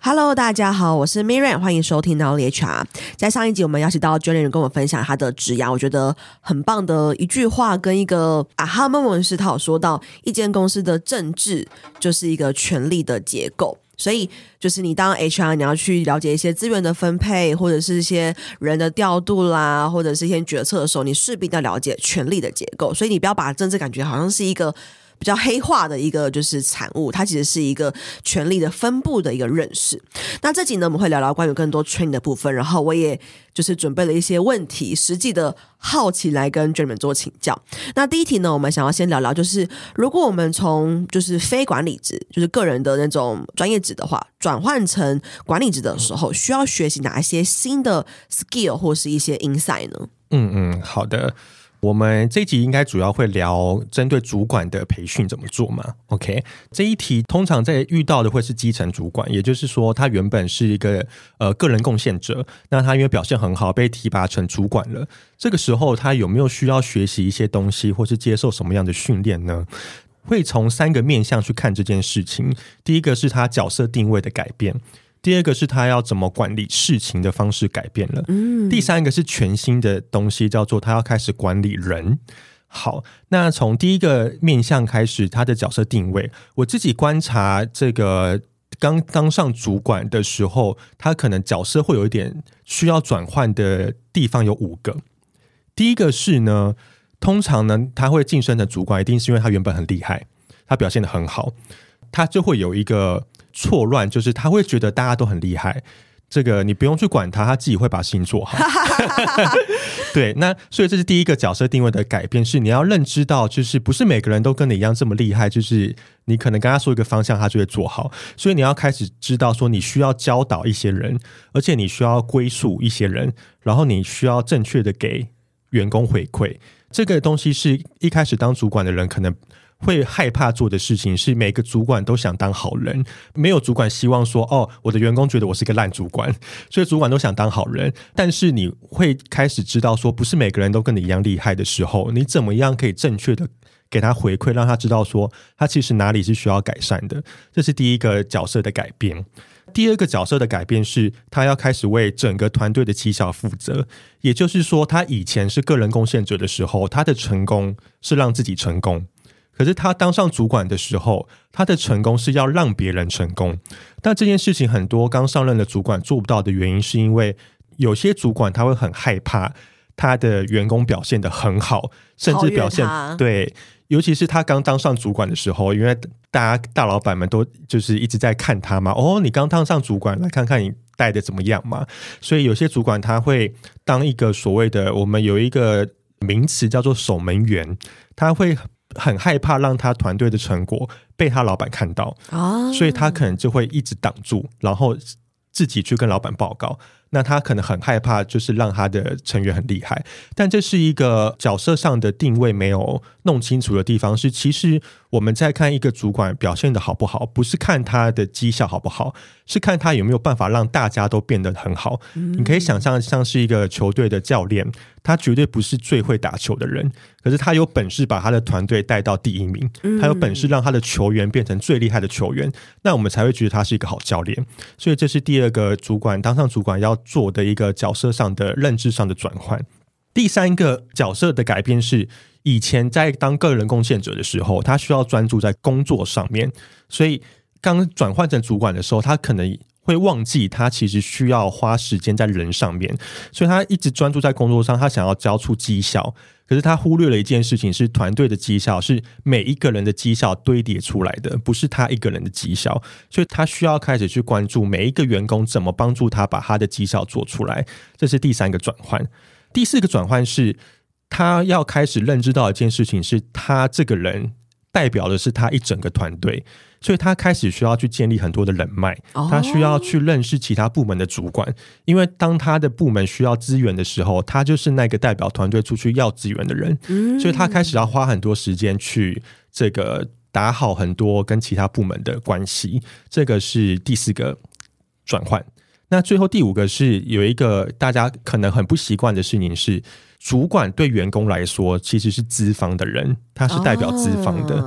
Hello， 大家好，我是 Miriam， 欢迎收听 Nowly HR。在上一集我们邀请到 Julian 跟我分享他的职涯，我觉得很棒的一句话跟一个aha moment是他有说到，一间公司的政治就是一个权力的结构。所以就是你当 HR 你要去了解一些资源的分配，或者是一些人的调度啦，或者是一些决策的时候，你势必要了解权力的结构。所以你不要把政治感觉好像是一个比较黑化的一个就是产物，它其实是一个权力的分布的一个认识。那这集呢，我们会聊聊关于更多 train 的部分，然后我也就是准备了一些问题，实际的好奇来跟 Jeremy 做请教。那第一题呢，我们想要先聊聊，就是如果我们从就是非管理职，就是个人的那种专业职的话，转换成管理职的时候，需要学习哪一些新的 skill 或是一些 insight 呢？ 好的。我们这一集应该主要会聊针对主管的培训怎么做嘛 OK， 这一题通常在遇到的会是基层主管，也就是说他原本是一个个人贡献者，那他因为表现很好被提拔成主管了，这个时候他有没有需要学习一些东西或是接受什么样的训练呢？会从3个面向去看这件事情。第一个是他角色定位的改变，第二个是他要怎么管理事情的方式改变了，第三个是全新的东西，叫做他要开始管理人。好，那从第一个面向开始，他的角色定位，我自己观察这个刚当上主管的时候，他可能角色会有一点需要转换的地方，有5个。第一个是呢，通常呢他会晋升的主管一定是因为他原本很厉害，他表现得很好，他就会有一个错乱，就是他会觉得大家都很厉害，这个你不用去管他，他自己会把事情做好对，那所以这是第一个角色定位的改变，是你要认知到就是不是每个人都跟你一样这么厉害，就是你可能跟他说一个方向他就会做好，所以你要开始知道说你需要教导一些人，而且你需要归属一些人，然后你需要正确的给员工回馈。这个东西是一开始当主管的人可能会害怕做的事情，是每个主管都想当好人，没有主管希望说我的员工觉得我是个烂主管，所以主管都想当好人。但是你会开始知道说不是每个人都跟你一样厉害的时候，你怎么样可以正确的给他回馈，让他知道说他其实哪里是需要改善的。这是第一个角色的改变。第二个角色的改变是他要开始为整个团队的绩效负责，也就是说他以前是个人贡献者的时候，他的成功是让自己成功，可是他当上主管的时候，他的成功是要让别人成功。但这件事情很多刚上任的主管做不到的原因，是因为有些主管他会很害怕他的员工表现得很好，甚至表现对，尤其是他刚当上主管的时候，因为大老板们都就是一直在看他嘛，你刚当上主管，来看看你带的怎么样嘛。所以有些主管他会当一个所谓的，我们有一个名词叫做守门员，他会很害怕让他团队的成果被他老板看到，所以他可能就会一直挡住，然后自己去跟老板报告。那他可能很害怕就是让他的成员很厉害，但这是一个角色上的定位没有弄清楚的地方，是其实我们在看一个主管表现的好不好，不是看他的绩效好不好，是看他有没有办法让大家都变得很好。你可以想象像是一个球队的教练，他绝对不是最会打球的人，可是他有本事把他的团队带到第1名，他有本事让他的球员变成最厉害的球员，那我们才会觉得他是一个好教练。所以这是第二个主管当上主管要做的一个角色上的认知上的转换。第三个角色的改变是以前在当个人贡献者的时候，他需要专注在工作上面，所以刚转换成主管的时候，他可能会忘记他其实需要花时间在人上面，所以他一直专注在工作上，他想要交出绩效，可是他忽略了一件事情，是团队的绩效是每一个人的绩效堆叠出来的，不是他一个人的绩效，所以他需要开始去关注每一个员工怎么帮助他把他的绩效做出来。这是第3个转换。第4个转换是他要开始认知到一件事情，是他这个人代表的是他一整个团队，所以他开始需要去建立很多的人脉，他需要去认识其他部门的主管，因为当他的部门需要资源的时候，他就是那个代表团队出去要资源的人，所以他开始要花很多时间去这个打好很多跟其他部门的关系。这个是第4个转换。那最后第5个是有一个大家可能很不习惯的事情，是主管对员工来说其实是资方的人，他是代表资方的，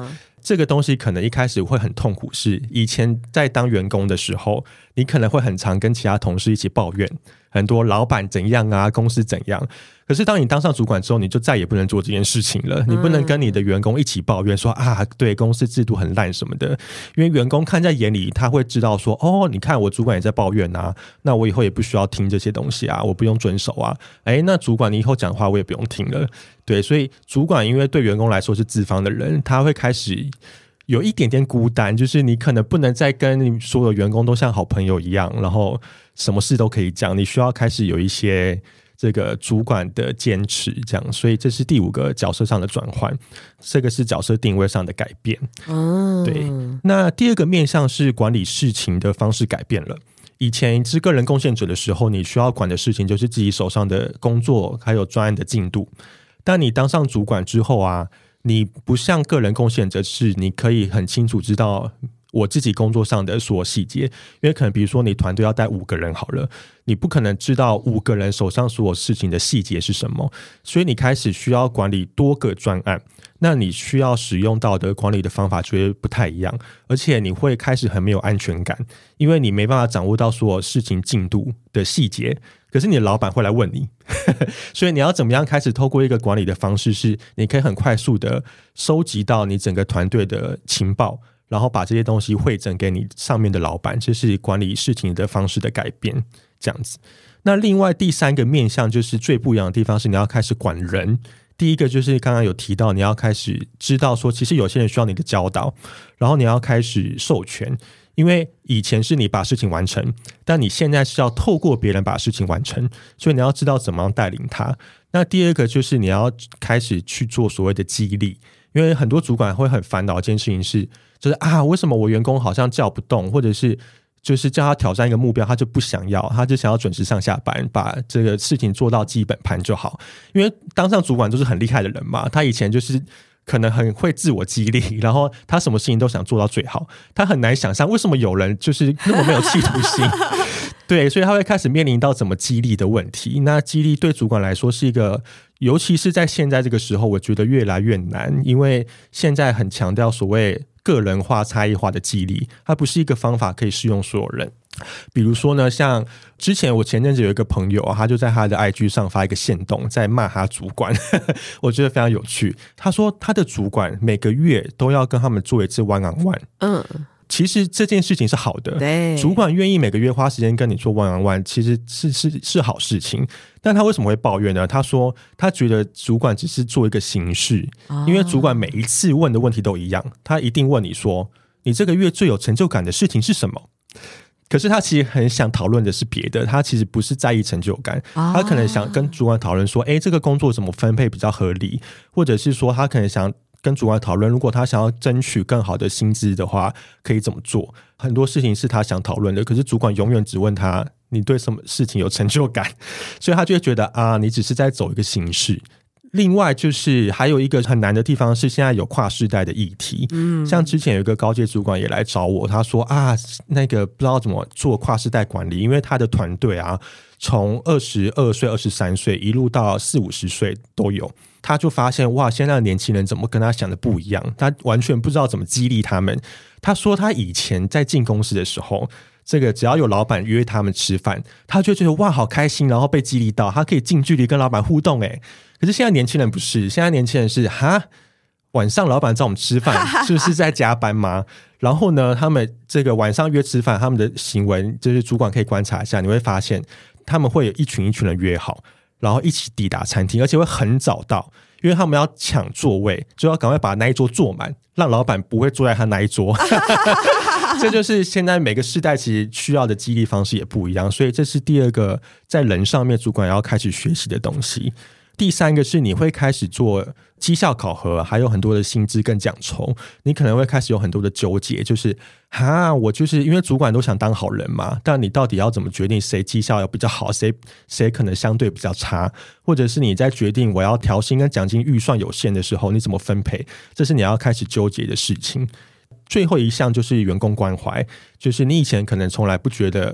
这个东西可能一开始会很痛苦，是以前在当员工的时候，你可能会很常跟其他同事一起抱怨很多老板怎样啊，公司怎样。可是当你当上主管之后，你就再也不能做这件事情了。你不能跟你的员工一起抱怨说啊，对，公司制度很烂什么的，因为员工看在眼里，他会知道说，哦，你看我主管也在抱怨啊，那我以后也不需要听这些东西啊，我不用遵守啊。那主管你以后讲话我也不用听了。对，所以主管因为对员工来说是资方的人，他会开始有一点点孤单，就是你可能不能再跟你所有员工都像好朋友一样，然后什么事都可以讲，你需要开始有一些这个主管的坚持，这样，所以这是第5个角色上的转换，这个是角色定位上的改变。对。那第2个面向是管理事情的方式改变了。以前是个人贡献者的时候，你需要管的事情就是自己手上的工作还有专案的进度，但你当上主管之后啊，你不像个人贡献者，是你可以很清楚知道我自己工作上的所有细节，因为可能比如说你团队要带5个人好了，你不可能知道5个人手上所有事情的细节是什么，所以你开始需要管理多个专案，那你需要使用到的管理的方法就会不太一样，而且你会开始很没有安全感，因为你没办法掌握到所有事情进度的细节，可是你的老板会来问你所以你要怎么样开始透过一个管理的方式，是你可以很快速的收集到你整个团队的情报，然后把这些东西汇整给你上面的老板，这是管理事情的方式的改变，这样子。那另外第3个面向就是最不一样的地方，是你要开始管人。第一个就是刚刚有提到，你要开始知道说其实有些人需要你的教导，然后你要开始授权，因为以前是你把事情完成，但你现在是要透过别人把事情完成，所以你要知道怎么样带领他。那第2个就是你要开始去做所谓的激励，因为很多主管会很烦恼一件事情是，就是啊，为什么我员工好像叫不动，或者是就是叫他挑战一个目标他就不想要，他就想要准时上下班，把这个事情做到基本盘就好。因为当上主管都是很厉害的人嘛，他以前就是可能很会自我激励，然后他什么事情都想做到最好，他很难想象为什么有人就是那么没有企图心对，所以他会开始面临到怎么激励的问题。那激励对主管来说是一个，尤其是在现在这个时候，我觉得越来越难，因为现在很强调所谓个人化差异化的激励，它不是一个方法可以适用所有人。比如说呢，像之前我前阵子有一个朋友，他就在他的 IG 上发一个限动在骂他主管我觉得非常有趣。他说他的主管每个月都要跟他们做一次 one on one。其实这件事情是好的，主管愿意每个月花时间跟你做 one on one， 其实是好事情。但他为什么会抱怨呢？他说他觉得主管只是做一个形式，因为主管每一次问的问题都一样，他一定问你说你这个月最有成就感的事情是什么。可是他其实很想讨论的是别的，他其实不是在意成就感，他可能想跟主管讨论说这个工作怎么分配比较合理，或者是说他可能想跟主管讨论，如果他想要争取更好的薪资的话可以怎么做。很多事情是他想讨论的，可是主管永远只问他你对什么事情有成就感，所以他就会觉得你只是在走一个形式。另外就是还有一个很难的地方是现在有跨世代的议题，像之前有一个高阶主管也来找我，他说那个不知道怎么做跨世代管理，因为他的团队从22岁23岁一路到40-50岁都有，他就发现现在的年轻人怎么跟他想的不一样，他完全不知道怎么激励他们。他说他以前在进公司的时候，这个只要有老板约他们吃饭，他就觉得好开心，然后被激励到他可以近距离跟老板互动。可是现在年轻人不是，现在年轻人是晚上老板找我们吃饭就是在加班吗？然后呢，他们这个晚上约吃饭，他们的行为就是主管可以观察一下，你会发现他们会有一群人约好，然后一起抵达餐厅，而且会很早到，因为他们要抢座位，就要赶快把那一桌坐满，让老板不会坐在他那一桌这就是现在每个世代其实需要的激励方式也不一样，所以这是第2个在人上面主管要开始学习的东西。第3个是你会开始做绩效考核，还有很多的薪资跟奖酬，你可能会开始有很多的纠结，就是我就是因为主管都想当好人嘛，但你到底要怎么决定谁绩效要比较好，谁可能相对比较差，或者是你在决定我要调薪跟奖金预算有限的时候你怎么分配，这是你要开始纠结的事情。最后一项就是员工关怀，就是你以前可能从来不觉得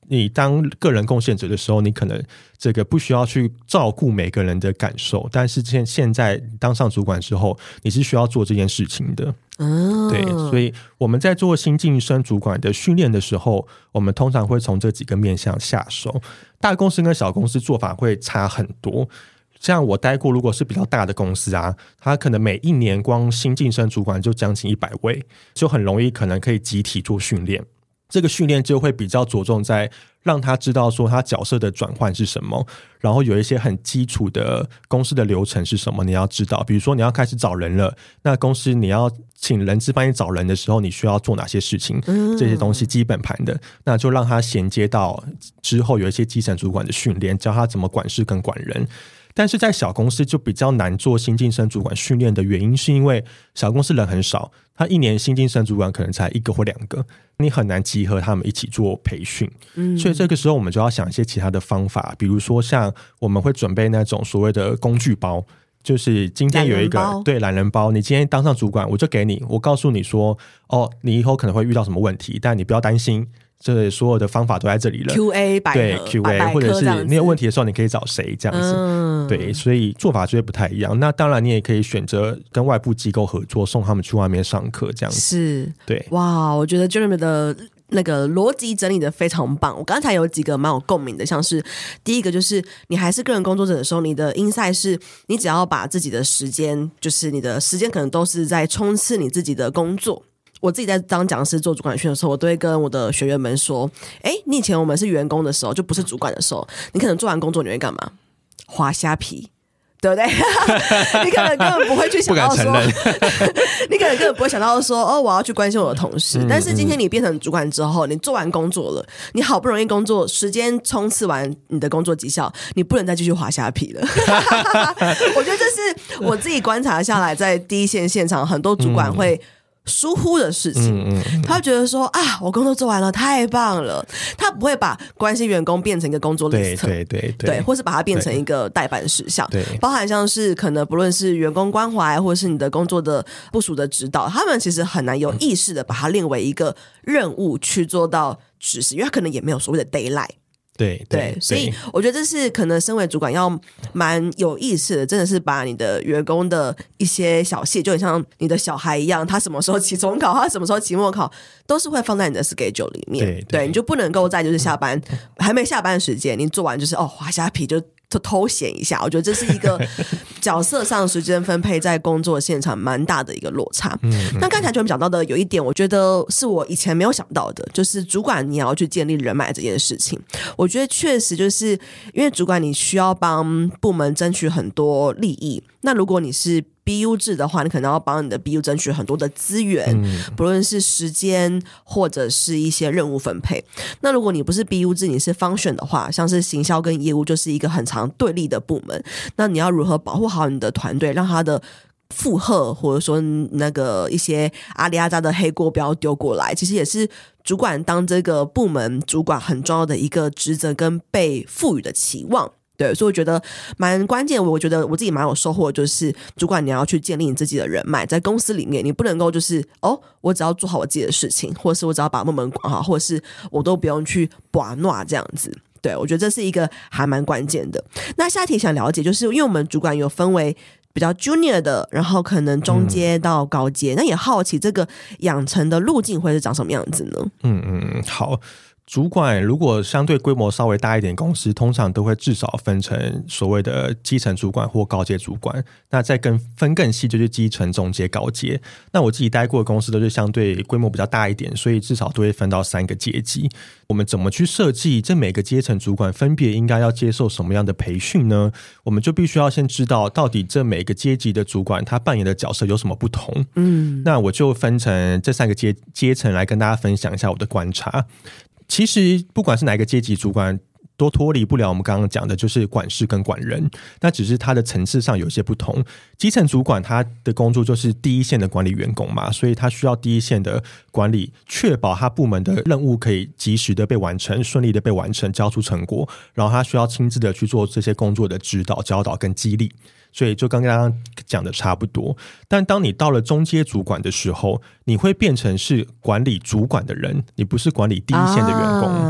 你当个人贡献者的时候，你可能这个不需要去照顾每个人的感受，但是现在当上主管之后，你是需要做这件事情的。对，所以我们在做新晋升主管的训练的时候，我们通常会从这几个面向下手。大公司跟小公司做法会差很多。像我待过，如果是比较大的公司啊，它可能每一年光新晋升主管就将近100位，就很容易可能可以集体做训练。这个训练就会比较着重在让他知道说他角色的转换是什么，然后有一些很基础的公司的流程是什么你要知道，比如说你要开始找人了，那公司你要请人资帮你找人的时候，你需要做哪些事情，这些东西基本盘的，那就让他衔接到之后有一些基层主管的训练，教他怎么管事跟管人。但是在小公司就比较难做新晋升主管训练的原因，是因为小公司人很少，他一年新晋升主管可能才1个或2个，你很难集合他们一起做培训。所以这个时候我们就要想一些其他的方法，比如说像我们会准备那种所谓的工具包，就是今天有一个对懒人包，你今天当上主管，我就给你，我告诉你说，你以后可能会遇到什么问题，但你不要担心，这所有的方法都在这里了。 QA 百合， 对 QA， 或者是你有问题的时候，你可以找谁这样子。对，所以做法就会不太一样。那当然，你也可以选择跟外部机构合作，送他们去外面上课这样子。 是， 对， 哇，我觉得 Jeremy 的那个逻辑整理的非常棒。我刚才有几个蛮有共鸣的，像是第一个就是你还是个人工作者的时候，你的 insight 是你只要把自己的时间，就是你的时间可能都是在冲刺你自己的工作。我自己在当讲师做主管训的时候，我都会跟我的学员们说，你以前我们是员工的时候，就不是主管的时候，你可能做完工作你会干嘛？滑虾皮，对不对？你可能根本不会去想到说你可能根本不会想到说我要去关心我的同事。但是今天你变成主管之后，你做完工作了，你好不容易工作时间冲刺完你的工作绩效，你不能再继续滑虾皮了。我觉得这是我自己观察下来，在第一线现场很多主管会疏忽的事情。他会觉得说我工作做完了，太棒了，他不会把关心员工变成一个工作 list， 对，或是把它变成一个待办事项，包含像是可能不论是员工关怀或是你的工作的部署的指导，他们其实很难有意识的把它列为一个任务去做到执行，因为他可能也没有所谓的 deadline。对，所以我觉得这是可能身为主管要蛮有意识的，真的是把你的员工的一些小细节，就很像你的小孩一样，他什么时候期中考，他什么时候期末考，都是会放在你的 schedule 里面。对，你就不能够在就是下班还没下班的时间，你做完就是滑虾皮就偷闲一下。我觉得这是一个角色上时间分配在工作现场蛮大的一个落差。那刚才就讲到的有一点，我觉得是我以前没有想到的，就是主管你要去建立人脉这件事情。我觉得确实就是因为主管你需要帮部门争取很多利益，那如果你是BU 制的话，你可能要帮你的 BU 争取很多的资源，不论是时间或者是一些任务分配。那如果你不是 BU 制，你是 function 的话，像是行销跟业务就是一个很常对立的部门，那你要如何保护好你的团队，让他的负荷或者说那个一些阿里阿扎的黑锅不要丢过来，其实也是主管当这个部门主管很重要的一个职责跟被赋予的期望。对，所以我觉得蛮关键，我觉得我自己蛮有收获的，就是主管你要去建立你自己的人脉，在公司里面你不能够就是我只要做好我自己的事情，或者是我只要把部门管好，或者是我都不用去把诺这样子。对，我觉得这是一个还蛮关键的。那下题想了解，就是因为我们主管有分为比较 junior 的，然后可能中阶到高阶，那也好奇这个养成的路径会是长什么样子呢？ 好。主管如果相对规模稍微大一点公司，通常都会至少分成所谓的基层主管或高阶主管，那再分更细就是基层、中阶、高阶。那我自己待过的公司都是相对规模比较大一点，所以至少都会分到3个阶级。我们怎么去设计这每个阶层主管分别应该要接受什么样的培训呢？我们就必须要先知道到底这每个阶级的主管他扮演的角色有什么不同。那我就分成这3个阶层来跟大家分享一下我的观察。其实不管是哪一个阶级主管都脱离不了我们刚刚讲的就是管事跟管人，那只是他的层次上有些不同。基层主管他的工作就是第一线的管理员工嘛，所以他需要第一线的管理，确保他部门的任务可以及时的被完成，顺利的被完成，交出成果，然后他需要亲自的去做这些工作的指导、教导跟激励。所以就刚刚讲的差不多。但当你到了中阶主管的时候，你会变成是管理主管的人，你不是管理第一线的员工。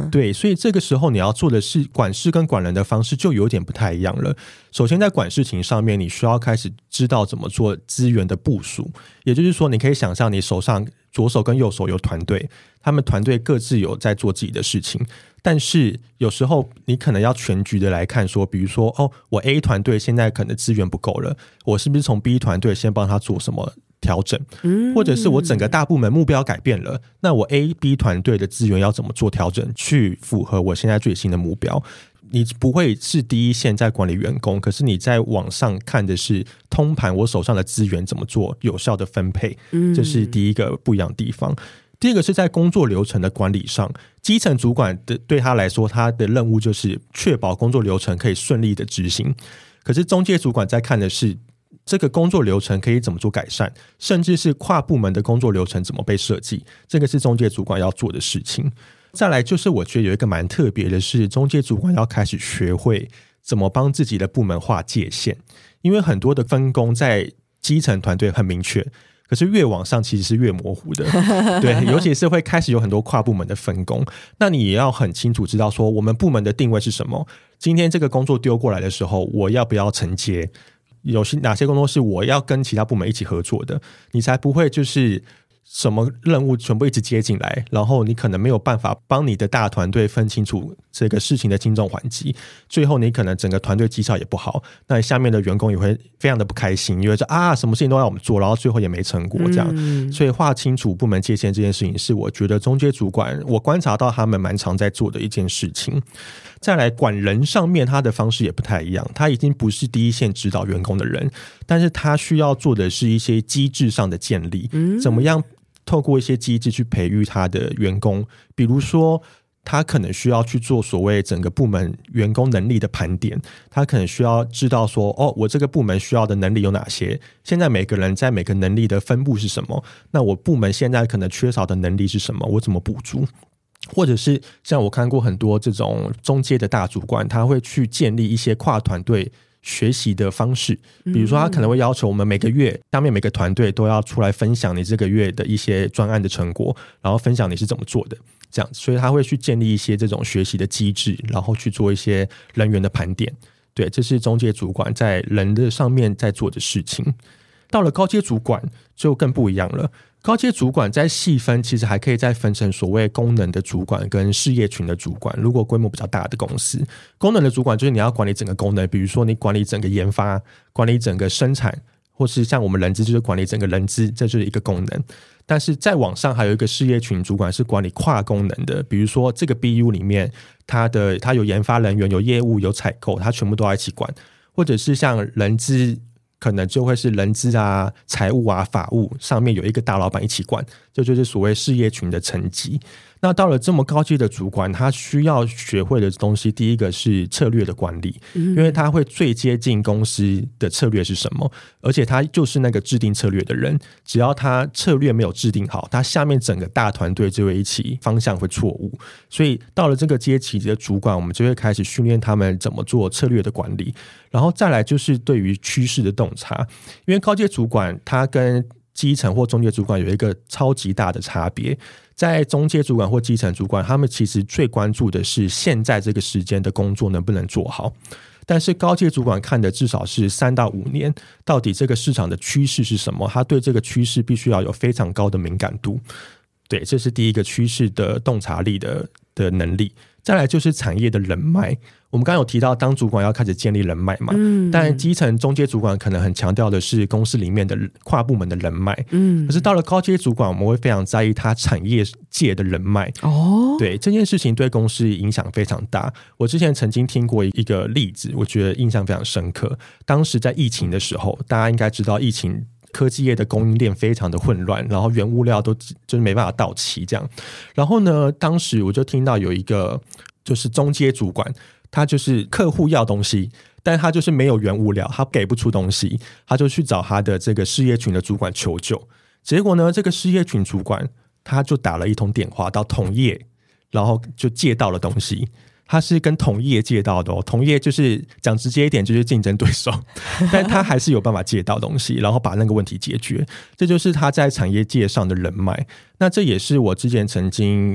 对，所以这个时候你要做的是管事跟管人的方式就有点不太一样了。首先在管事情上面，你需要开始知道怎么做资源的部署，也就是说你可以想象你手上左手跟右手有团队，他们团队各自有在做自己的事情，但是有时候你可能要全局的来看说，比如说我 A 团队现在可能资源不够了，我是不是从 B 团队先帮他做什么调整，或者是我整个大部门目标改变了，那我 A、B 团队的资源要怎么做调整去符合我现在最新的目标。你不会是第一线在管理员工，可是你在网上看的是通盘我手上的资源怎么做有效的分配，这是第一个不一样的地方。第二个是在工作流程的管理上，基层主管对他来说，他的任务就是确保工作流程可以顺利的执行，可是中介主管在看的是这个工作流程可以怎么做改善，甚至是跨部门的工作流程怎么被设计，这个是中介主管要做的事情。再来就是我觉得有一个蛮特别的是，中介主管要开始学会怎么帮自己的部门划界限，因为很多的分工在基层团队很明确，可是越往上其实是越模糊的，对，尤其是会开始有很多跨部门的分工，那你也要很清楚知道说我们部门的定位是什么，今天这个工作丢过来的时候，我要不要承接，有哪些工作是我要跟其他部门一起合作的，你才不会就是什么任务全部一直接进来，然后你可能没有办法帮你的大团队分清楚这个事情的轻重缓急，最后你可能整个团队绩效也不好，那下面的员工也会非常的不开心，因为说什么事情都要我们做，然后最后也没成果这样，所以划清楚部门界限这件事情是我觉得中介主管我观察到他们蛮常在做的一件事情。再来管人上面他的方式也不太一样，他已经不是第一线指导员工的人，但是他需要做的是一些机制上的建立，怎么样透过一些机制去培育他的员工，比如说他可能需要去做所谓整个部门员工能力的盘点，他可能需要知道说我这个部门需要的能力有哪些，现在每个人在每个能力的分布是什么，那我部门现在可能缺少的能力是什么，我怎么补足。或者是像我看过很多这种中阶的大主管，他会去建立一些跨团队学习的方式，比如说他可能会要求我们每个月下面每个团队都要出来分享你这个月的一些专案的成果，然后分享你是怎么做的这样，所以他会去建立一些这种学习的机制，然后去做一些人员的盘点。对，这是中介主管在人的上面在做的事情。到了高阶主管就更不一样了，高阶主管在细分其实还可以再分成所谓功能的主管跟事业群的主管。如果规模比较大的公司，功能的主管就是你要管理整个功能，比如说你管理整个研发，管理整个生产，或是像我们人资就是管理整个人资，这就是一个功能。但是再往上还有一个事业群主管是管理跨功能的，比如说这个 BU 里面它有研发人员，有业务，有采购，它全部都要一起管。或者是像人资可能就会是人资啊、财务啊、法务上面有一个大老板一起管，这就是所谓事业群的层级。那到了这么高阶的主管，他需要学会的东西，第一个是策略的管理，因为他会最接近公司的策略是什么，而且他就是那个制定策略的人，只要他策略没有制定好，他下面整个大团队就会一起方向会错误。所以到了这个阶级的主管，我们就会开始训练他们怎么做策略的管理，然后再来就是对于趋势的洞察。因为高阶主管他跟基层或中阶主管有一个超级大的差别，在中阶主管或基层主管，他们其实最关注的是现在这个时间的工作能不能做好，但是高阶主管看的至少是3到5年，到底这个市场的趋势是什么，他对这个趋势必须要有非常高的敏感度。对，这是第一个趋势的洞察力的能力。再来就是产业的人脉，我们刚刚有提到当主管要开始建立人脉嘛，但基层中阶主管可能很强调的是公司里面的跨部门的人脉，可是到了高阶主管，我们会非常在意他产业界的人脉。对，这件事情对公司影响非常大。我之前曾经听过一个例子，我觉得印象非常深刻。当时在疫情的时候，大家应该知道疫情科技业的供应链非常的混乱，然后原物料都就是没办法到齐这样。然后呢，当时我就听到有一个就是中阶主管，他就是客户要东西，但他就是没有原物料，他给不出东西，他就去找他的这个事业群的主管求救。结果呢，这个事业群主管他就打了一通电话到同业，然后就借到了东西。他是跟同业借到的同业就是讲直接一点就是竞争对手，但他还是有办法借到东西，然后把那个问题解决。这就是他在产业界上的人脉。那这也是我之前曾经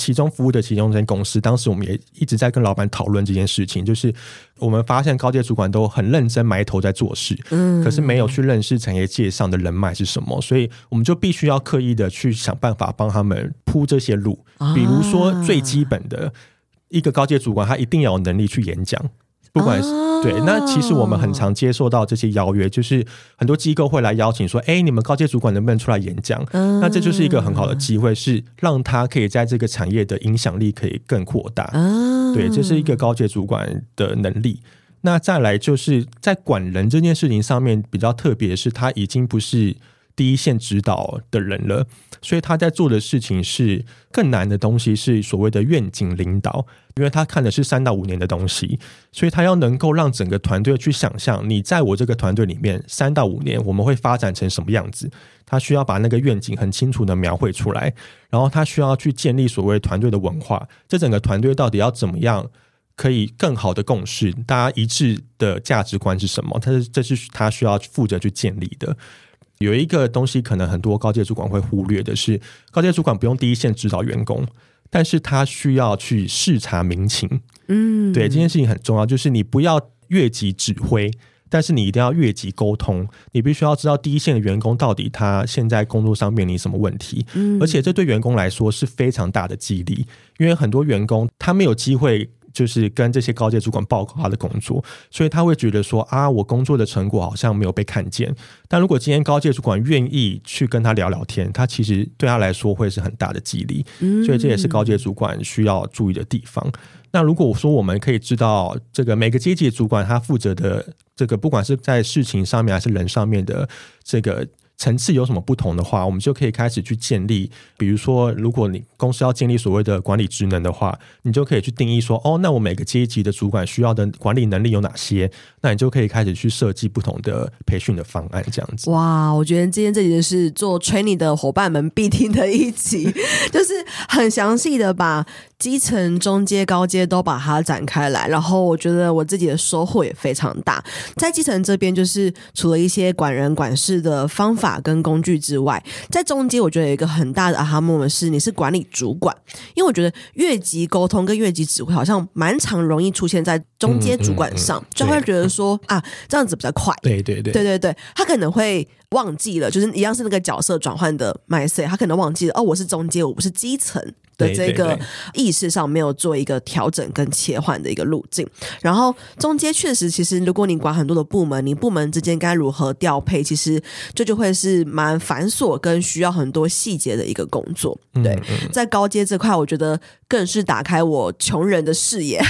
其中服务的其中一间公司，当时我们也一直在跟老板讨论这件事情，就是我们发现高阶主管都很认真埋头在做事，可是没有去认识产业界上的人脉是什么，所以我们就必须要刻意的去想办法帮他们铺这些路。比如说最基本的一个高阶主管，他一定要有能力去演讲，不管是对，那其实我们很常接受到这些邀约，就是很多机构会来邀请说，你们高阶主管能不能出来演讲？那这就是一个很好的机会，是让他可以在这个产业的影响力可以更扩大。对，这是一个高阶主管的能力。那再来就是在管人这件事情上面比较特别的是，他已经不是第一线指导的人了，所以他在做的事情是更难的东西，是所谓的愿景领导，因为他看的是3到5年的东西，所以他要能够让整个团队去想象，你在我这个团队里面3到5年我们会发展成什么样子，他需要把那个愿景很清楚的描绘出来，然后他需要去建立所谓团队的文化，这整个团队到底要怎么样可以更好的共识，大家一致的价值观是什么，这是他需要负责去建立的。有一个东西可能很多高阶主管会忽略的是，高阶主管不用第一线指导员工，但是他需要去视察民情。对，这件事情很重要，就是你不要越级指挥，但是你一定要越级沟通，你必须要知道第一线的员工到底他现在工作上面临什么问题，而且这对员工来说是非常大的激励，因为很多员工他没有机会就是跟这些高阶主管报告他的工作，所以他会觉得说我工作的成果好像没有被看见。但如果今天高阶主管愿意去跟他聊聊天，他其实对他来说会是很大的激励，所以这也是高阶主管需要注意的地方。那如果说我们可以知道这个每个阶级的主管他负责的这个不管是在事情上面还是人上面的这个层次有什么不同的话，我们就可以开始去建立，比如说如果你公司要建立所谓的管理职能的话，你就可以去定义说那我每个阶级的主管需要的管理能力有哪些，那你就可以开始去设计不同的培训的方案，这样子。 哇，我觉得今天这集是做 training 的伙伴们必听的一集就是很详细的把基层、中阶、高阶都把它展开来，然后我觉得我自己的收获也非常大。在基层这边，就是除了一些管人管事的方法跟工具之外，在中阶我觉得有一个很大的 aha moment 是你是管理主管，因为我觉得越级沟通跟越级指挥好像蛮常容易出现在中阶主管上，就会觉得说这样子比较快， 对， 他可能会忘记了，就是一样是那个角色转换的 mindset， 他可能忘记了我是中阶，我不是基层的这个意识上没有做一个调整跟切换的一个路径。然后中阶确实，其实如果你管很多的部门，你部门之间该如何调配，其实就会是蛮繁琐跟需要很多细节的一个工作。对，在高阶这块，我觉得更是打开我穷人的视野。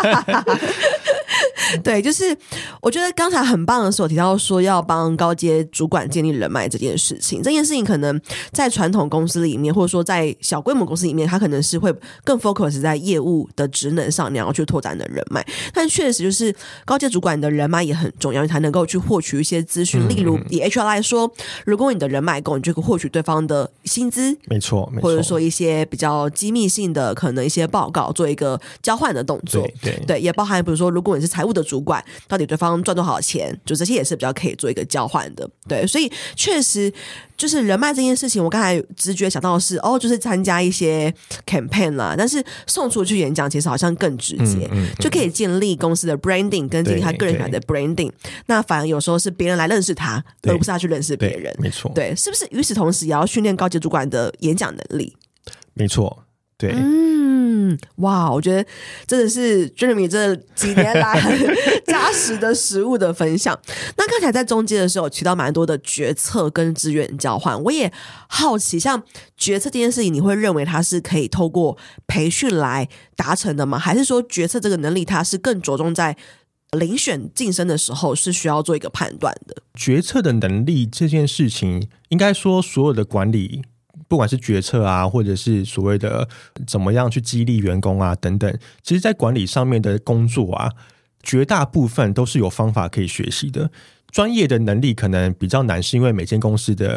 对，就是我觉得刚才很棒的是我提到说要帮高阶主管建立人脉这件事情，这件事情可能在传统公司里面，或者说在小规模公司里面，它可能是会更 focus 在业务的职能上，你要去拓展的人脉。但确实就是高阶主管的人脉也很重要，你才能够去获取一些资讯。例如以 HR 来说，如果你的人脉够，你就可以获取对方的薪资， 没错， 或者说一些比较机密性的可能一些报告，做一个交换的动作。对，也包含比如说如果你是财务的主管，到底对方赚多少钱，就这些也是比较可以做一个交换的。对，所以确实就是人脉这件事情，我刚才直觉想到的是就是参加一些 campaign 啦，但是送出去演讲其实好像更直接，就可以建立公司的 branding 跟建立他个人品牌的 branding。那反而有时候是别人来认识他，而不是他去认识别人。 没错， 对，是不是与此同时也要训练高阶主管的演讲能力？ 没错，对。 哇，我觉得真的是 Jeremy 这几年来很扎实的实务的分享。那刚才在中阶的时候提到蛮多的决策跟资源交换，我也好奇，像决策这件事情，你会认为它是可以透过培训来达成的吗？还是说决策这个能力它是更着重在遴选晋升的时候是需要做一个判断的？ 决策的能力这件事情，应该说所有的管理，不管是决策或者是所谓的怎么样去激励员工等等，其实在管理上面的工作绝大部分都是有方法可以学习的。专业的能力可能比较难，是因为每间公司的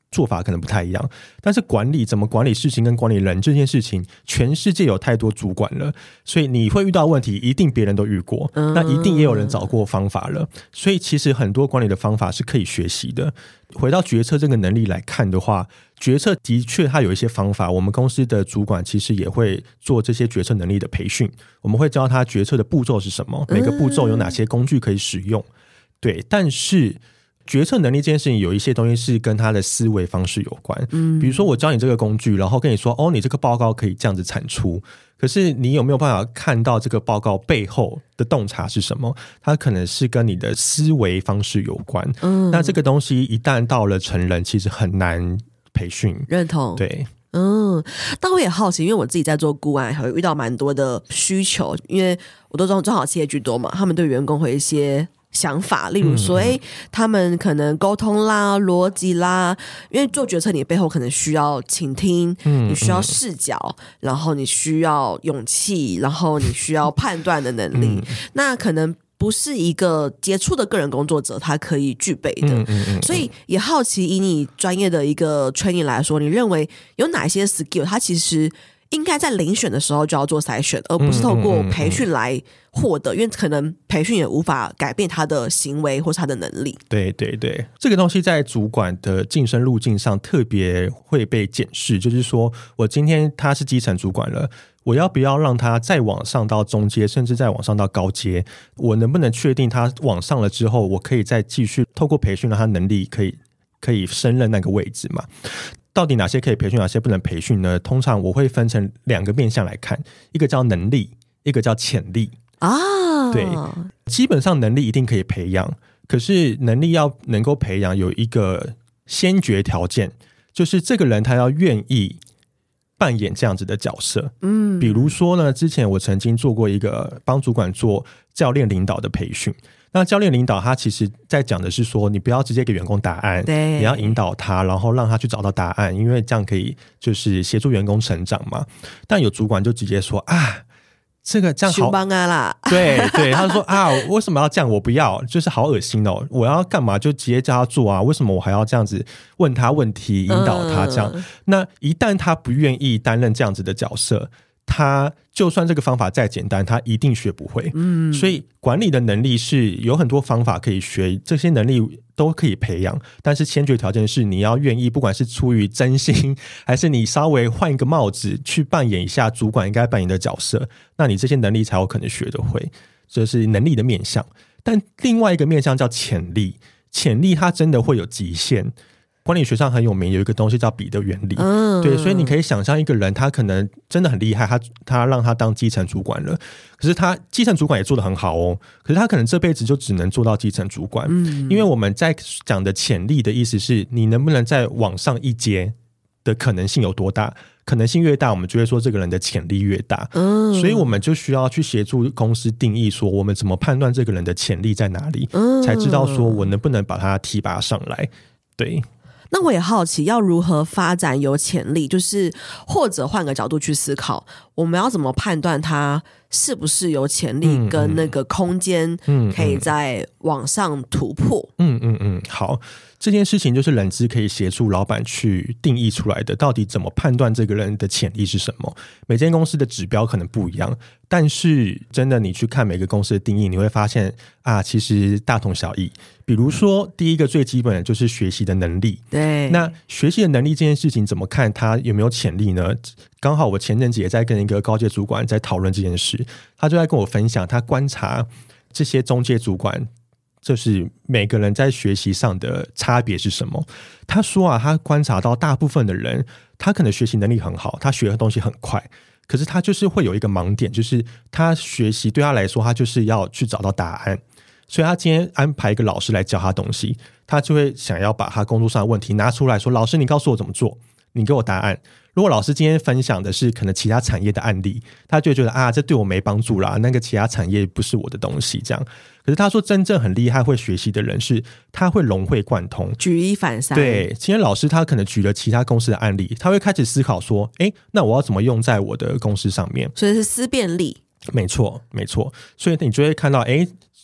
做法可能不太一样，但是管理怎么管理事情跟管理人这件事情，全世界有太多主管了，所以你会遇到问题，一定别人都遇过，那一定也有人找过方法了，所以其实很多管理的方法是可以学习的。回到决策这个能力来看的话，决策的确它有一些方法，我们公司的主管其实也会做这些决策能力的培训，我们会教他决策的步骤是什么，每个步骤有哪些工具可以使用，对，但是决策能力这件事情有一些东西是跟他的思维方式有关，比如说我教你这个工具，然后跟你说你这个报告可以这样子产出，可是你有没有办法看到这个报告背后的洞察是什么？它可能是跟你的思维方式有关，那这个东西一旦到了成人，其实很难培训。 认同， 对。 但我也好奇，因为我自己在做顾案，还会遇到蛮多的需求，因为我都中小企业居多嘛，他们对员工会有一些想法，例如说他们可能沟通啦、逻辑啦，因为做决策你背后可能需要倾听，你需要视角，然后你需要勇气，然后你需要判断的能力，那可能不是一个杰出的个人工作者他可以具备的，所以也好奇以你专业的一个 training 来说，你认为有哪些 skill 它其实应该在遴选的时候就要做筛选，而不是透过培训来获得，因为可能培训也无法改变他的行为或是他的能力。对对对，这个东西在主管的晋升路径上特别会被检视，就是说我今天他是基层主管了，我要不要让他再往上到中阶，甚至再往上到高阶，我能不能确定他往上了之后，我可以再继续透过培训让他能力可以胜任那个位置嘛？到底哪些可以培训，哪些不能培训呢？通常我会分成2个面向来看，一个叫能力，一个叫潜力啊。对，基本上能力一定可以培养，可是能力要能够培养有一个先决条件，就是这个人他要愿意扮演这样子的角色。比如说呢，之前我曾经做过一个帮主管做教练领导的培训。那教练领导他其实在讲的是说，你不要直接给员工答案，你要引导他，然后让他去找到答案，因为这样可以就是协助员工成长嘛。但有主管就直接说这个这样好啦， 对对，他就说为什么要这样？我不要，就是好恶心哦！我要干嘛就直接叫他做啊？为什么我还要这样子问他问题，引导他这样？那一旦他不愿意担任这样子的角色，他就算这个方法再简单，他一定学不会。所以管理的能力是有很多方法可以学，这些能力都可以培养，但是先决条件是你要愿意，不管是出于真心，还是你稍微换一个帽子去扮演一下主管应该扮演的角色，那你这些能力才有可能学得会。这是能力的面向。但另外一个面向叫潜力，潜力它真的会有极限。管理学上很有名，有一个东西叫彼得原理。对，所以你可以想象一个人，他可能真的很厉害，他让他当基层主管了，可是他基层主管也做得很好哦，可是他可能这辈子就只能做到基层主管。因为我们在讲的潜力的意思是，你能不能再往上一阶的可能性有多大，可能性越大，我们就会说这个人的潜力越大。所以我们就需要去协助公司定义说，我们怎么判断这个人的潜力在哪里，才知道说我能不能把他提拔上来。对。 那我也好奇，要如何发展有潜力？就是或者换个角度去思考，我们要怎么判断他是不是有潜力跟那个空间可以在往上突破？ 好，这件事情就是人资可以协助老板去定义出来的，到底怎么判断这个人的潜力是什么？每间公司的指标可能不一样，但是真的你去看每个公司的定义，你会发现其实大同小异。比如说第一个最基本的就是学习的能力。 对， 那学习的能力这件事情怎么看他有没有潜力呢？刚好我前阵子也在跟一个高阶主管在讨论这件事，他就在跟我分享他观察这些中阶主管就是每个人在学习上的差别是什么。他说他观察到大部分的人，他可能学习能力很好，他学的东西很快，可是他就是会有一个盲点，就是他学习对他来说，他就是要去找到答案。所以他今天安排一个老师来教他东西，他就会想要把他工作上的问题拿出来说，老师你告诉我怎么做，你给我答案。如果老师今天分享的是可能其他产业的案例，他就会觉得这对我没帮助啦，那个其他产业不是我的东西这样。可是他说真正很厉害会学习的人是他会融会贯通， 举一反三。 对，今天老师他可能举了其他公司的案例，他会开始思考说那我要怎么用在我的公司上面， 所以是思辨力。 没错没错，所以你就会看到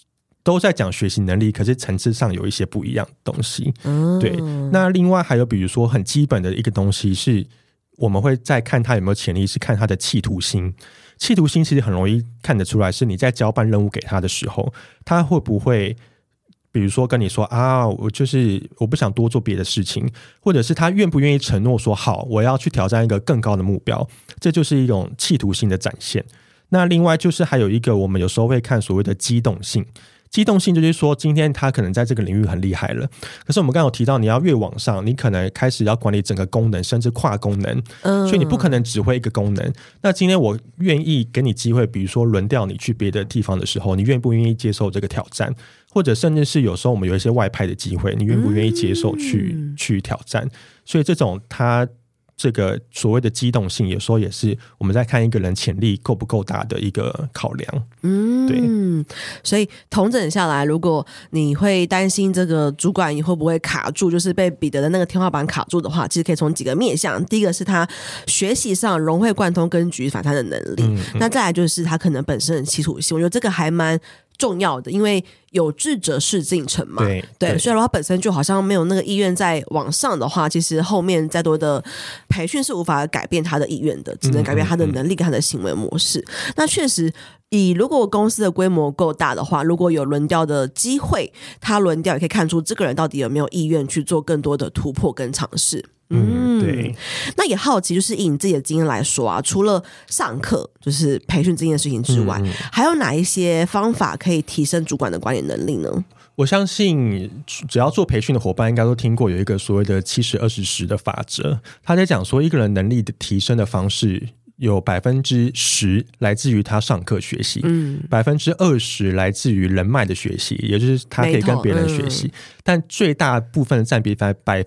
都在讲学习能力，可是层次上有一些不一样的东西。对，那另外还有比如说很基本的一个东西是我们会再看他有没有潜力，是看他的企图心。企图心其实很容易看得出来，是你在交办任务给他的时候，他会不会比如说跟你说啊，我不想多做别的事情，或者是他愿不愿意承诺说好，我要去挑战一个更高的目标，这就是一种企图心的展现。那另外就是还有一个我们有时候会看所谓的机动性。机动性就是说今天他可能在这个领域很厉害了，可是我们刚刚有提到你要越往上，你可能开始要管理整个功能甚至跨功能，所以你不可能只会一个功能。那今天我愿意给你机会，比如说轮调你去别的地方的时候，你愿不愿意接受这个挑战，或者甚至是有时候我们有一些外派的机会，你愿不愿意接受去挑战。所以这种他这个所谓的机动性，有时候也是我们在看一个人潜力够不够大的一个考量。对。 所以统整下来，如果你会担心这个主管你会不会卡住，就是被彼得的那个天花板卡住的话，其实可以从几个面向。第一个是他学习上融会贯通跟举一反三的能力，那再来就是他可能本身的企图心，我觉得这个还蛮重要的，因为有志者事竟成嘛。对，所以如果他本身就好像没有那个意愿在往上的话，其实后面再多的培训是无法改变他的意愿的，只能改变他的能力跟他的行为模式。那确实如果公司的规模够大的话，如果有轮调的机会，他轮调也可以看出这个人到底有没有意愿去做更多的突破跟尝试。对。那也好奇，就是以你自己的经验来说啊，除了上课就是培训这件事情之外，还有哪一些方法可以提升主管的管理能力呢？ 我相信只要做培训的伙伴应该都听过有一个所谓的70-20-10的法则，他在讲说一个人能力的提升的方式有 10% 来自于他上课学习，20% 来自于人脉的学习，也就是他可以跟别人学习，但最大部分的占比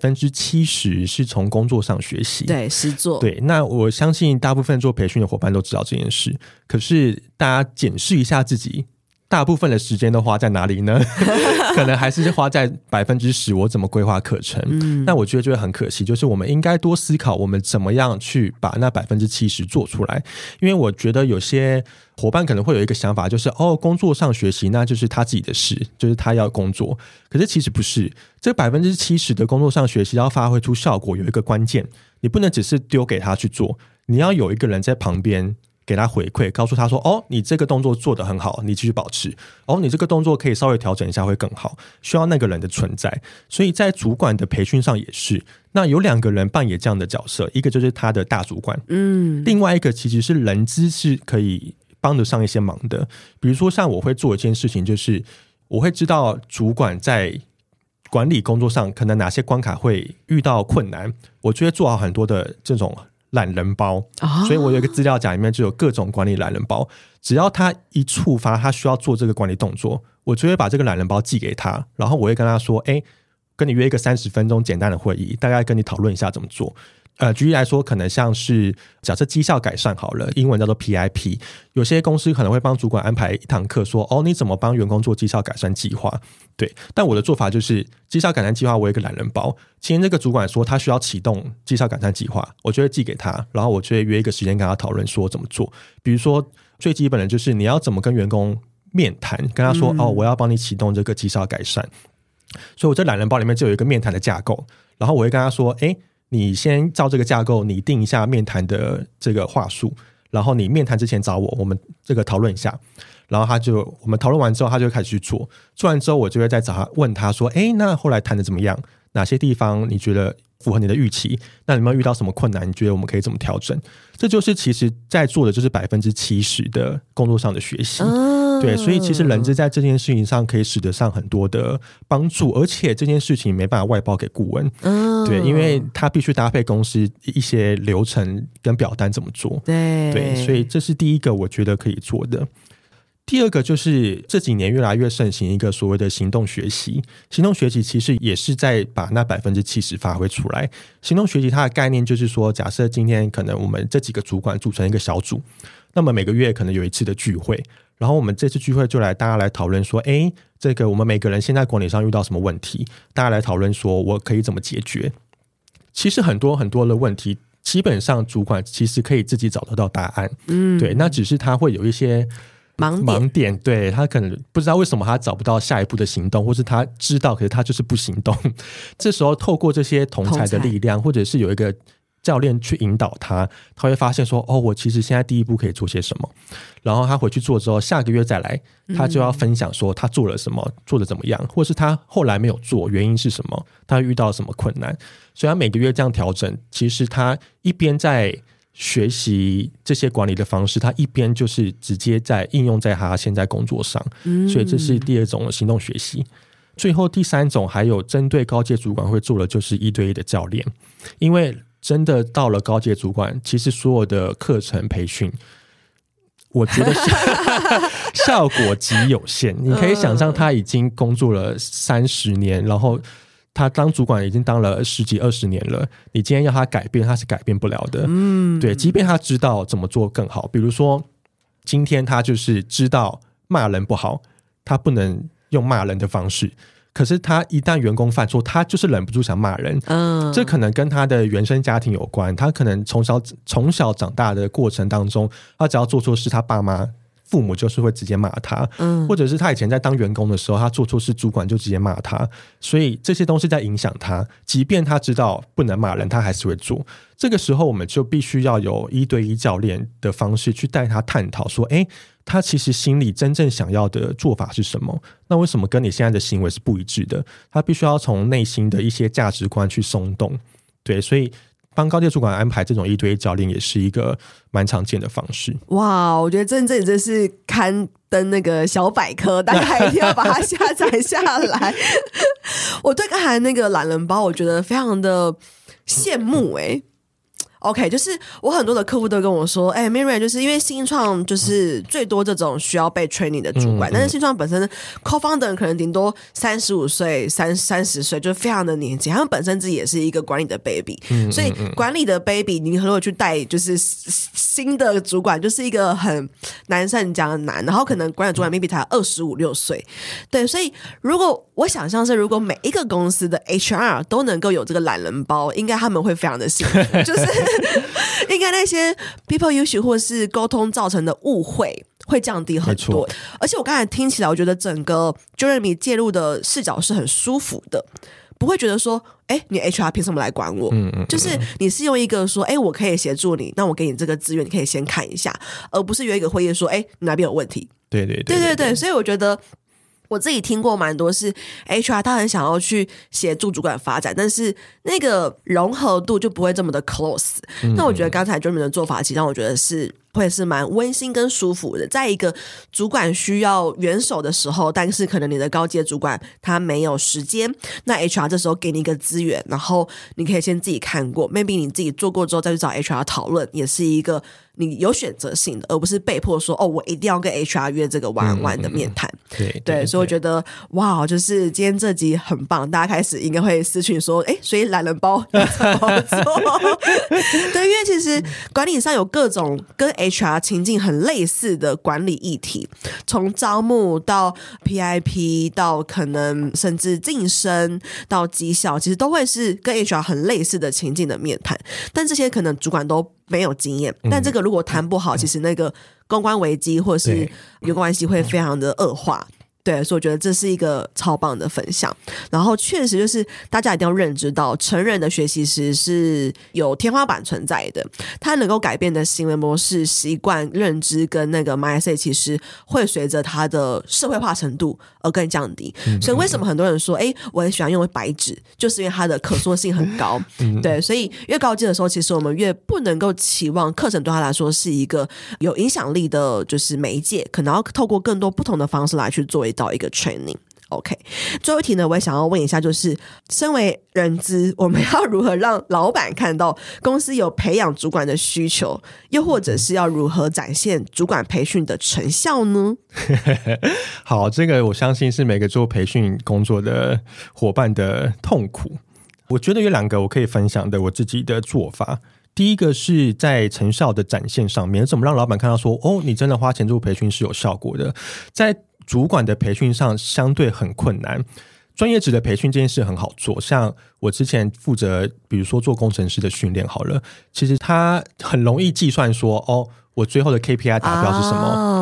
70%是从工作上学习， 对，实作。 对，那我相信大部分做培训的伙伴都知道这件事，可是大家检视一下自己，大部分的时间都花在哪里呢？可能还是花在10%我怎么规划课程。那我觉得就会很可惜，就是我们应该多思考我们怎么样去把那70%做出来。因为我觉得有些伙伴可能会有一个想法，就是工作上学习那就是他自己的事，就是他要工作。可是其实不是，这70%的工作上学习要发挥出效果，有一个关键，你不能只是丢给他去做，你要有一个人在旁边给他回馈，告诉他说你这个动作做得很好，你继续保持，你这个动作可以稍微调整一下会更好，需要那个人的存在。所以在主管的培训上也是，那有2个人扮演这样的角色，一个就是他的大主管，另外一个其实是人资是可以帮得上一些忙的。比如说像我会做一件事情，就是我会知道主管在管理工作上可能哪些关卡会遇到困难，我就会做好很多的这种懒人包，所以我有一个资料夹，里面就有各种管理懒人包。只要他一触发他需要做这个管理动作，我就会把这个懒人包寄给他，然后我会跟他说跟你约一个30分钟简单的会议，大概跟你讨论一下怎么做。举例来说，可能像是假设绩效改善好了，英文叫做 PIP， 有些公司可能会帮主管安排一堂课说你怎么帮员工做绩效改善计划。对，但我的做法就是绩效改善计划我有一个懒人包，今天这个主管说他需要启动绩效改善计划，我就会寄给他，然后我就会约一个时间跟他讨论说怎么做。比如说最基本的就是你要怎么跟员工面谈，跟他说我要帮你启动这个绩效改善，所以我这懒人包里面就有一个面谈的架构，然后我会跟他说你先照这个架构拟定一下面谈的这个话术，然后你面谈之前找我们这个讨论一下，然后我们讨论完之后他就开始去做完之后我就会再找他问他说那后来谈的怎么样，哪些地方你觉得符合你的预期，那你有没有遇到什么困难，你觉得我们可以怎么调整。这就是其实在做的就是70%的工作上的学习。对，所以其实人资在这件事情上可以使得上很多的帮助，而且这件事情没办法外包给顾问。对，因为他必须搭配公司一些流程跟表单怎么做。对，所以这是第一个我觉得可以做的。第二个就是这几年越来越盛行一个所谓的行动学习。行动学习其实也是在把那70%发挥出来。行动学习它的概念就是说，假设今天可能我们这几个主管组成一个小组，那么每个月可能有一次的聚会，然后我们这次聚会就大家来讨论说这个我们每个人现在管理上遇到什么问题，大家来讨论说我可以怎么解决。其实很多很多的问题基本上主管其实可以自己找得到答案。对，那只是他会有一些盲点，对，他可能不知道为什么他找不到下一步的行动，或是他知道可是他就是不行动。这时候透过这些同侪的力量，或者是有一个教练去引导他会发现说，我其实现在第一步可以做些什么，然后他回去做之后下个月再来，他就要分享说他做了什么，做得怎么样，或是他后来没有做原因是什么，他遇到什么困难。所以他每个月这样调整，其实他一边在学习这些管理的方式，他一边就是直接在应用在他现在工作上，所以这是第二种行动学习。最后第三种还有针对高阶主管会做的就是1对1的教练，因为真的到了高阶主管，其实所有的课程培训我觉得效果极有限。你可以想象他已经工作了30年，然后他当主管已经当了10几20年了，你今天要他改变，他是改变不了的。对，即便他知道怎么做更好，比如说今天他就是知道骂人不好，他不能用骂人的方式，可是他一旦员工犯错，他就是忍不住想骂人。这可能跟他的原生家庭有关，他可能从小长大的过程当中，他只要做错事，他爸妈父母就是会直接骂他，或者是他以前在当员工的时候，他做错事主管就直接骂他，所以这些东西在影响他，即便他知道不能骂人，他还是会做。这个时候我们就必须要有1对1教练的方式去带他探讨说，他其实心里真正想要的做法是什么，那为什么跟你现在的行为是不一致的，他必须要从内心的一些价值观去松动。对，所以帮高阶主管安排这种1对1教练也是一个蛮常见的方式。 哇，我觉得这真是刊登那个小百科，大家一定要把它下载下来。我对刚才那个懒人包我觉得非常的羡慕OK， 就是我很多的客户都跟我说Miriam 就是因为新创就是最多这种需要被 training 的主管，但是新创本身 co-founder 可能顶多35岁30岁，就非常的年轻，他们本身自己也是一个管理的 baby，所以管理的 baby 你如果去带就是新的主管，就是一个很难上加难，然后可能管理主管 maybe 才25、6岁，对，所以如果我想象是如果每一个公司的 HR 都能够有这个懒人包，应该他们会非常的幸福，就是应该那些 people issue 或是沟通造成的误会会降低很多。而且我刚才听起来我觉得整个 Jeremy 介入的视角是很舒服的，不会觉得说你 HR 凭什么来管我，就是你是用一个说我可以协助你，那我给你这个资源你可以先看一下，而不是有一个会议说你哪边有问题。对，所以我觉得我自己听过蛮多是 HR 他很想要去协助主管发展，但是那个融合度就不会这么的 close。那我觉得刚才 Jeremy 的做法其实让我觉得是会是蛮温馨跟舒服的，在一个主管需要援手的时候，但是可能你的高阶主管他没有时间，那 HR 这时候给你一个资源，然后你可以先自己看过 maybe 你自己做过之后再去找 HR 讨论，也是一个你有选择性的，而不是被迫说我一定要跟 HR 约这个one-on-one的面谈。对，所以我觉得哇，就是今天这集很棒，大家开始应该会私讯说所以懒人包要怎么做对，因为其实管理上有各种跟 HR 情境很类似的管理议题，从招募到 PIP 到可能甚至晋升到绩效，其实都会是跟 HR 很类似的情境的面谈，但这些可能主管都没有经验，但这个如果谈不好，其实那个公关危机或是有关系会非常的恶化。对，所以我觉得这是一个超棒的分享。然后确实就是大家一定要认知到，成人的学习时是有天花板存在的，他能够改变的行为模式、习惯、认知跟那个 mindset 其实会随着他的社会化程度而更降低。所以为什么很多人说我很喜欢用白纸，就是因为它的可塑性很高。对，所以越高阶的时候，其实我们越不能够期望课程对他来说是一个有影响力的就是媒介，可能要透过更多不同的方式来去做到一个 training。OK， 最后一题呢，我也想要问一下，就是身为人资，我们要如何让老板看到公司有培养主管的需求，又或者是要如何展现主管培训的成效呢？ 好，这个我相信是每个做培训工作的伙伴的痛苦。我觉得有2个我可以分享的我自己的做法。第一个是在成效的展现上面，怎么让老板看到说你真的花钱做培训是有效果的。在主管的培训上相对很困难，专业职的培训这件事很好做，像我之前负责比如说做工程师的训练好了，其实他很容易计算说我最后的 KPI 达标是什么，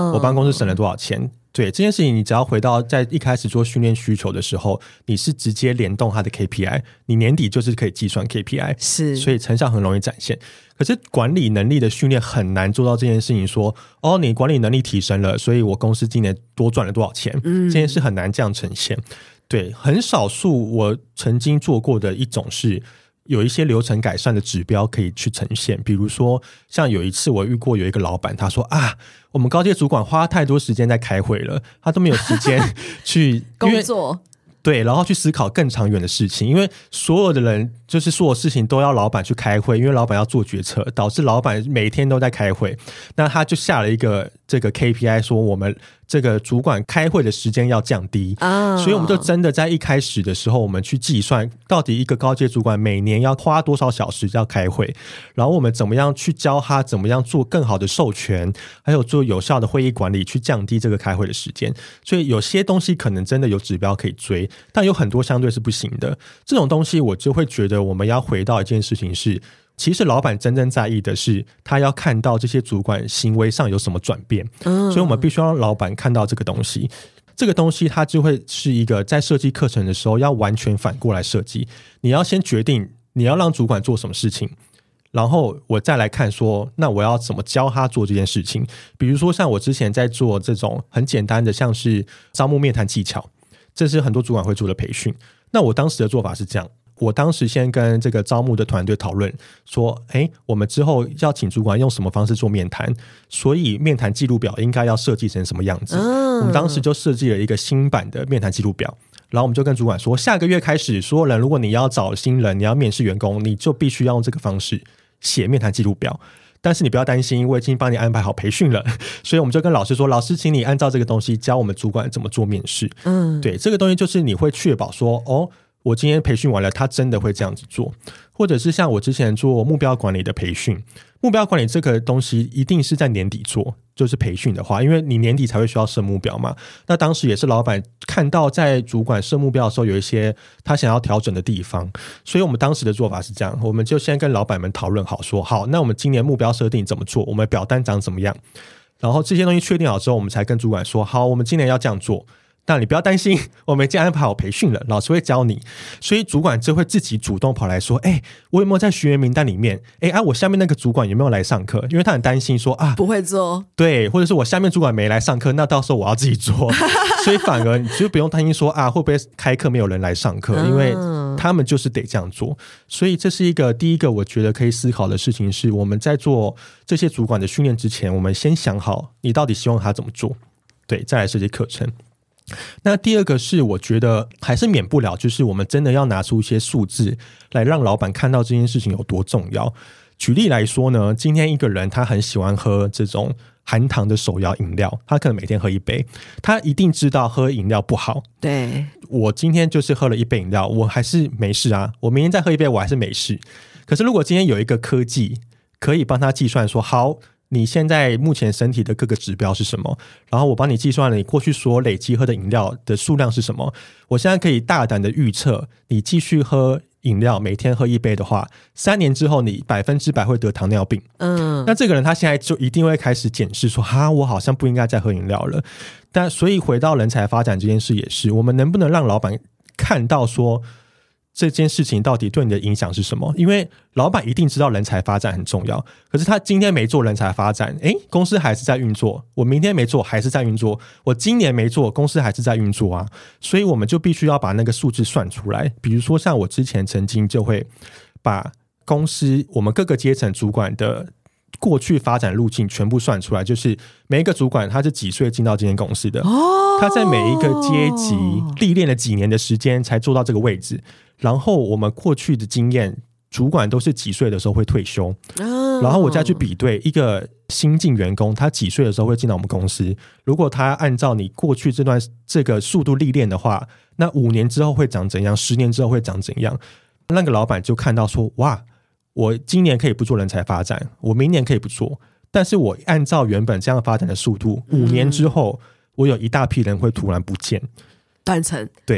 我帮公司省了多少钱。对这件事情，你只要回到在一开始做训练需求的时候，你是直接联动它的 KPI， 你年底就是可以计算 KPI， 是， 所以成效很容易展现。可是管理能力的训练很难做到这件事情说，你管理能力提升了，所以我公司今年多赚了多少钱，这件事很难这样呈现。对，很少数我曾经做过的一种是有一些流程改善的指标可以去呈现。比如说像有一次我遇过有一个老板，他说我们高阶主管花太多时间在开会了，他都没有时间去工作， 对，然后去思考更长远的事情。因为所有的人就是所有事情都要老板去开会，因为老板要做决策，导致老板每天都在开会。那他就下了一个这个 KPI 说我们这个主管开会的时间要降低，所以我们就真的在一开始的时候，我们去计算到底一个高阶主管每年要花多少小时要开会，然后我们怎么样去教他怎么样做更好的授权，还有做有效的会议管理，去降低这个开会的时间。所以有些东西可能真的有指标可以追，但有很多相对是不行的。这种东西我就会觉得我们要回到一件事情是，其实老板真正在意的是他要看到这些主管行为上有什么转变，所以我们必须要让老板看到这个东西。这个东西它就会是一个在设计课程的时候要完全反过来设计，你要先决定你要让主管做什么事情，然后我再来看说那我要怎么教他做这件事情。比如说像我之前在做这种很简单的像是招募面谈技巧，这是很多主管会做的培训。那我当时的做法是这样，我当时先跟这个招募的团队讨论说，我们之后要请主管用什么方式做面谈，所以面谈记录表应该要设计成什么样子。我们当时就设计了一个新版的面谈记录表，然后我们就跟主管说，下个月开始所有人如果你要找新人，你要面试员工，你就必须要用这个方式写面谈记录表。但是你不要担心，我已经帮你安排好培训了，所以我们就跟老师说，老师请你按照这个东西教我们主管怎么做面试。对，这个东西就是你会确保说我今天培训完了他真的会这样子做。或者是像我之前做目标管理的培训，目标管理这个东西一定是在年底做，就是培训的话，因为你年底才会需要设目标嘛。那当时也是老板看到在主管设目标的时候有一些他想要调整的地方，所以我们当时的做法是这样，我们就先跟老板们讨论好说，好，那我们今年目标设定怎么做，我们表单长怎么样，然后这些东西确定好之后，我们才跟主管说，好，我们今年要这样做，但你不要担心，我们已经安排好培训了，老师会教你。所以主管就会自己主动跑来说，我有没有在学员名单里面，我下面那个主管有没有来上课，因为他很担心说不会做， 对，或者是我下面主管没来上课，那到时候我要自己做。所以反而你就不用担心说会不会开课没有人来上课，因为他们就是得这样做。所以这是一个第一个我觉得可以思考的事情，是我们在做这些主管的训练之前，我们先想好你到底希望他怎么做，对，再来设计课程。那第二个是我觉得还是免不了，就是我们真的要拿出一些数字来让老板看到这件事情有多重要。举例来说呢，今天一个人他很喜欢喝这种含糖的手摇饮料，他可能每天喝一杯，他一定知道喝饮料不好。 对， 我今天就是喝了一杯饮料，我还是没事啊，我明天再喝一杯我还是没事。可是如果今天有一个科技可以帮他计算说，好，你现在目前身体的各个指标是什么，然后我帮你计算了你过去所累积喝的饮料的数量是什么，我现在可以大胆的预测，你继续喝饮料每天喝一杯的话，3年之后你100%会得糖尿病。那这个人他现在就一定会开始检视说，我好像不应该再喝饮料了。但所以回到人才发展这件事也是，我们能不能让老板看到说这件事情到底对你的影响是什么？因为老板一定知道人才发展很重要，可是他今天没做人才发展，公司还是在运作，我明天没做还是在运作，我今年没做公司还是在运作啊。所以我们就必须要把那个数字算出来。比如说像我之前曾经就会把公司我们各个阶层主管的过去发展路径全部算出来，就是每一个主管他是几岁进到这间公司的，他在每一个阶级历练了几年的时间才做到这个位置，然后我们过去的经验，主管都是几岁的时候会退休，然后我再去比对一个新进员工他几岁的时候会进到我们公司，如果他按照你过去这个速度历练的话，那5年之后会长怎样，10年之后会长怎样。那个老板就看到说，哇，我今年可以不做人才发展，我明年可以不做，但是我按照原本这样发展的速度，5年之后我有一大批人会突然不见， 断层。 对，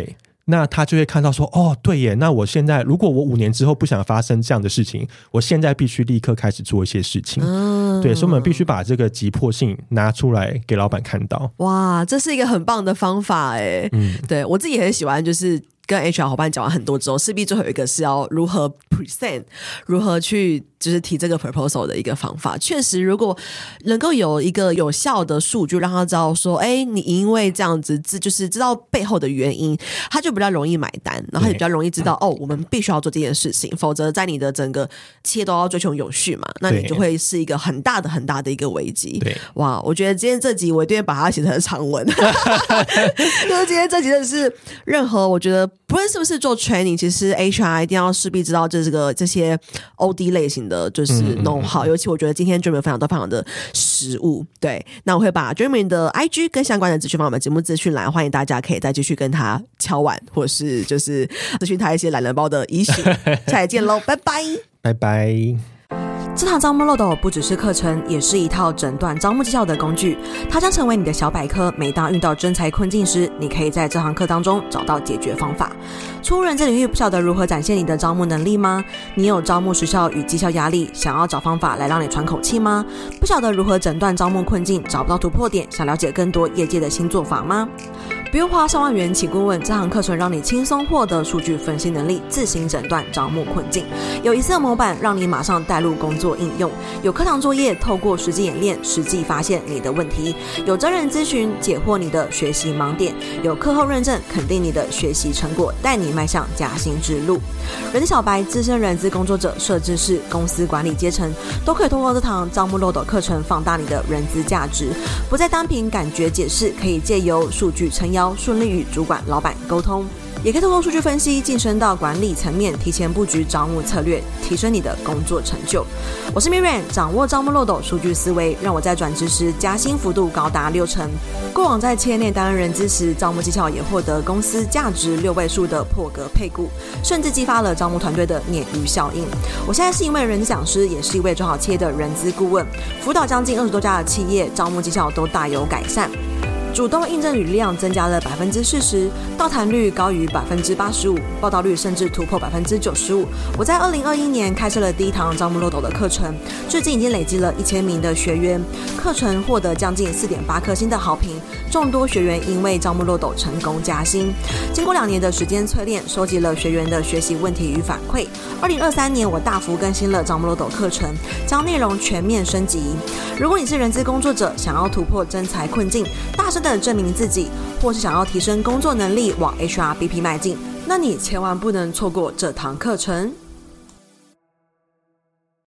那他就会看到说哦对耶，那我现在如果我5年之后不想发生这样的事情，我现在必须立刻开始做一些事情。对，所以我们必须把这个急迫性拿出来给老板看到。 哇，这是一个很棒的方法耶。对，我自己也很喜欢，就是跟 HR 伙伴讲完很多之后，势必最后有一个是要如何 present， 如何去就是提这个 proposal 的一个方法。确实如果能够有一个有效的数据让他知道说你因为这样子就是知道背后的原因，他就比较容易买单，然后也比较容易知道我们必须要做这件事情，否则在你的整个企业都要追求永续嘛，那你就会是一个很大的一个危机。 对， 哇，我觉得今天这集我一定会把它写成长文就是今天这集真的是任何我觉得不论是不是做 training， 其实 HR 一定要势必知道这些 OD 类型的就是 know how，尤其我觉得今天 Jeremy 分享都非常的实务。对，那我会把 Jeremy 的 IG 跟相关的资讯放我们节目资讯栏，欢迎大家可以再继续跟他敲碗，或是就是咨询他一些懒人包的issue。下次见喽，拜拜， 拜拜。 这堂招募漏斗不只是课程，也是一套诊断招募绩效的工具，它将成为你的小百科。每当遇到真才困境时，你可以在这堂课当中找到解决方法。初入人资领域，不晓得如何展现你的招募能力吗？你有招募时效与绩效压力，想要找方法来让你喘口气吗？不晓得如何诊断招募困境，找不到突破点，想了解更多业界的新做法吗？不用花上万元请顾问，这堂课程让你轻松获得数据分析能力，自行诊断招募困境。有一次的模板让你马上带入工作应用，有课堂作业，透过实际演练，实际发现你的问题，有真人咨询解惑你的学习盲点，有课后认证肯定你的学习成果，带你迈向加薪之路。人资小白、资深人资工作者、设置师、公司管理阶层，都可以通过这堂招募漏斗课程放大你的人资价值，不再单凭感觉解释，可以借由数据撑腰，顺利与主管、老板沟通，也可以透过数据分析晋升到管理层面，提前布局招募策略，提升你的工作成就。我是 Miriam， 掌握招募漏斗数据思维，让我在转职时加薪幅度高达60%。过往在企业内担任人资时，招募绩效也获得公司价值6位数的破格配股，甚至激发了招募团队的鲶鱼效应。我现在是一位人资讲师，也是一位做好企业的人资顾问，辅导将近20多家的企业，招募绩效都大有改善。主动应征履历量增加了40%，到谈率高于85%，报到率甚至突破95%。我在2021年开设了第一堂招募漏斗的课程，至今已经累积了1000名的学员，课程获得将近4.8颗星的好评，众多学员因为招募漏斗成功加薪。经过2年的时间淬炼，收集了学员的学习问题与反馈。2023年我大幅更新了招募漏斗课程，将内容全面升级。如果你是人资工作者，想要突破真才困境，大声的证明自己，或是想要提升工作能力往 HRBP 迈进，那你千万不能错过这堂课程。